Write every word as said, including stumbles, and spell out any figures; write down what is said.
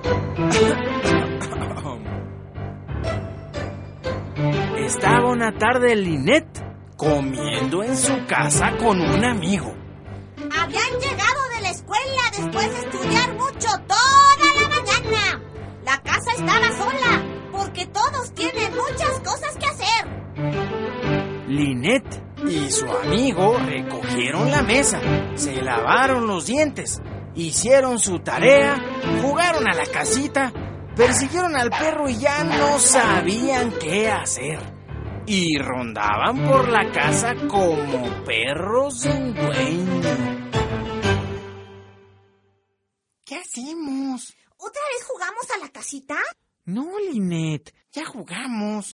Estaba una tarde Lynette comiendo en su casa con un amigo. Habían llegado de la escuela después de estudiar mucho toda la mañana. La casa estaba sola porque todos tienen muchas cosas que hacer. Lynette y su amigo recogieron la mesa, se lavaron los dientes, hicieron su tarea, jugaron a la casita, persiguieron al perro y ya no sabían qué hacer. Y rondaban por la casa como perros sin dueño. ¿Qué hacemos? ¿Otra vez jugamos a la casita? No, Lynette, ya jugamos.